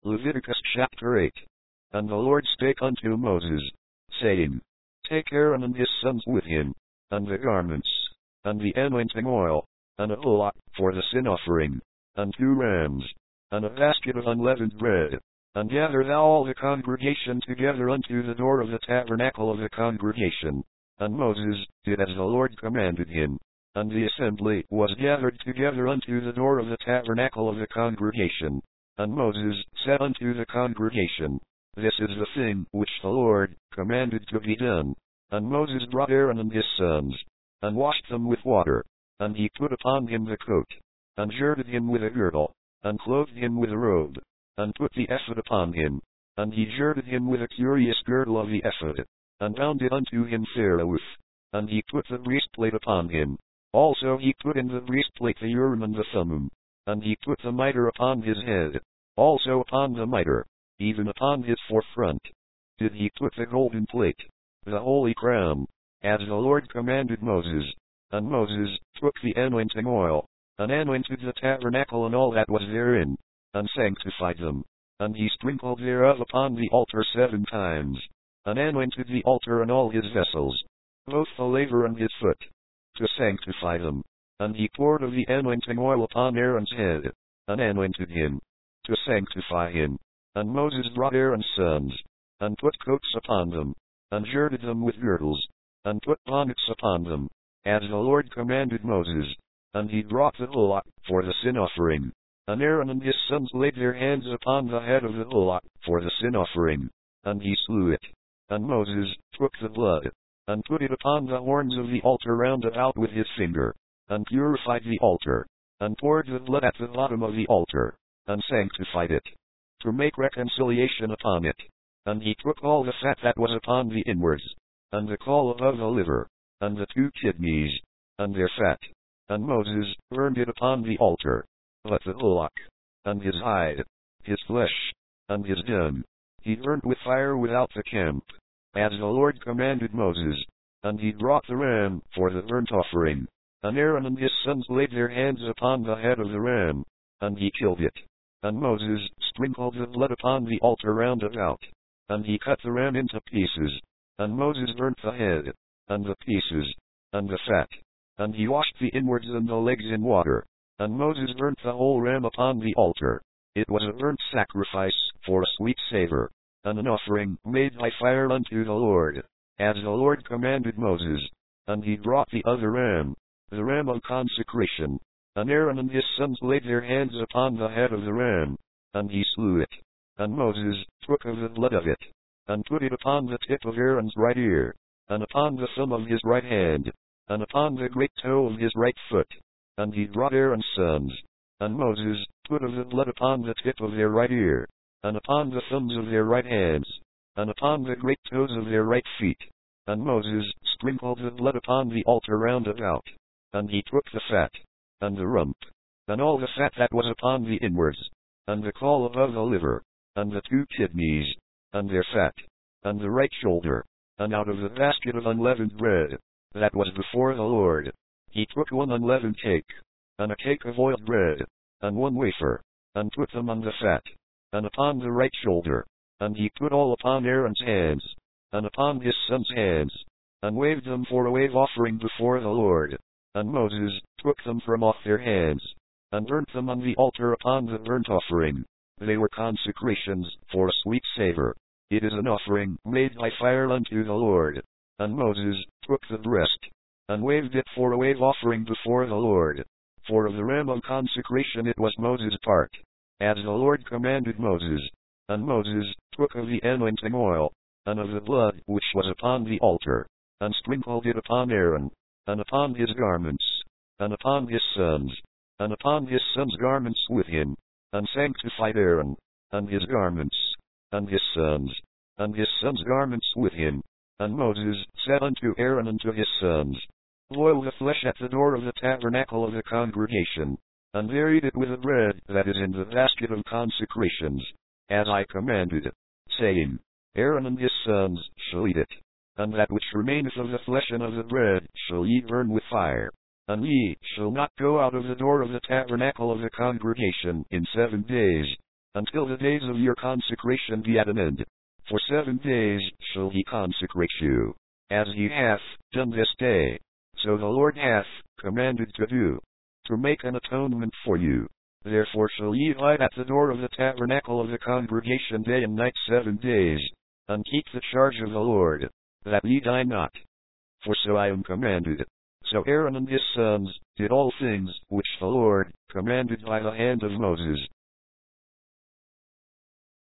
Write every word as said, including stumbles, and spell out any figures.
Leviticus chapter eight. And the Lord spake unto Moses, saying, Take Aaron and his sons with him, and the garments, and the anointing oil, and a bullock for the sin offering, and two rams, and a basket of unleavened bread, and gather thou all the congregation together unto the door of the tabernacle of the congregation. And Moses did as the Lord commanded him. And the assembly was gathered together unto the door of the tabernacle of the congregation. And Moses said unto the congregation, This is the thing which the Lord commanded to be done. And Moses brought Aaron and his sons, and washed them with water, and he put upon him the coat, and girded him with a girdle, and clothed him with a robe, and put the ephod upon him, and he girded him with a curious girdle of the ephod, and bound it unto him therewith, and he put the breastplate upon him. Also he put in the breastplate the Urim and the Thummim, and he put the mitre upon his head, also upon the mitre, even upon his forefront, did he put the golden plate, the holy crown, as the Lord commanded Moses. And Moses took the anointing oil, and anointed the tabernacle and all that was therein, and sanctified them, and he sprinkled thereof upon the altar seven times, and anointed the altar and all his vessels, both the laver and his foot, to sanctify them. And he poured of the anointing oil upon Aaron's head, and anointed him, to sanctify him. And Moses brought Aaron's sons, and put coats upon them, and girded them with girdles, and put bonnets upon them, as the Lord commanded Moses. And he brought the bullock for the sin offering. And Aaron and his sons laid their hands upon the head of the bullock for the sin offering, and he slew it. And Moses took the blood, and put it upon the horns of the altar round about with his finger, and purified the altar, and poured the blood at the bottom of the altar, and sanctified it, to make reconciliation upon it. And he took all the fat that was upon the inwards, and the caul above the liver, and the two kidneys, and their fat, and Moses burned it upon the altar. But the bullock, and his hide, his flesh, and his dung, he burnt with fire without the camp, as the Lord commanded Moses. And he brought the ram for the burnt offering. And Aaron and his sons laid their hands upon the head of the ram, and he killed it. And Moses sprinkled the blood upon the altar round about, and he cut the ram into pieces. And Moses burnt the head, and the pieces, and the fat, and he washed the inwards and the legs in water. And Moses burnt the whole ram upon the altar. It was a burnt sacrifice for a sweet savor, and an offering made by fire unto the Lord, as the Lord commanded Moses. And he brought the other ram, the ram of consecration. And Aaron and his sons laid their hands upon the head of the ram, and he slew it. And Moses took of the blood of it, and put it upon the tip of Aaron's right ear, and upon the thumb of his right hand, and upon the great toe of his right foot. And he brought Aaron's sons, and Moses put of the blood upon the tip of their right ear, and upon the thumbs of their right hands, and upon the great toes of their right feet. And Moses sprinkled the blood upon the altar round about. And he took the fat, and the rump, and all the fat that was upon the inwards, and the caul above the liver, and the two kidneys, and their fat, and the right shoulder, and out of the basket of unleavened bread, that was before the Lord, he took one unleavened cake, and a cake of oiled bread, and one wafer, and put them on the fat, and upon the right shoulder, and he put all upon Aaron's hands, and upon his sons' hands, and waved them for a wave offering before the Lord. And Moses took them from off their hands, and burnt them on the altar upon the burnt offering. They were consecrations for a sweet savor. It is an offering made by fire unto the Lord. And Moses took the breast, and waved it for a wave offering before the Lord. For of the ram of consecration it was Moses' part, as the Lord commanded Moses. And Moses took of the anointing oil, and of the blood which was upon the altar, and sprinkled it upon Aaron, and upon his garments, and upon his sons, and upon his sons' garments with him, and sanctified Aaron, and his garments, and his sons, and his sons' garments with him. And Moses said unto Aaron and to his sons, Boil the flesh at the door of the tabernacle of the congregation, and there eat it with the bread that is in the basket of consecrations, as I commanded, saying, Aaron and his sons shall eat it, and that which remaineth of the flesh and of the bread shall ye burn with fire. And ye shall not go out of the door of the tabernacle of the congregation in seven days. until the days of your consecration be at an end. For seven days shall he consecrate you, as he hath done this day. So the Lord hath commanded to do, to make an atonement for you. Therefore shall ye abide at the door of the tabernacle of the congregation day and night seven days, and keep the charge of the Lord, that ye die not. For so I am commanded. So Aaron and his sons did all things which the Lord commanded by the hand of Moses.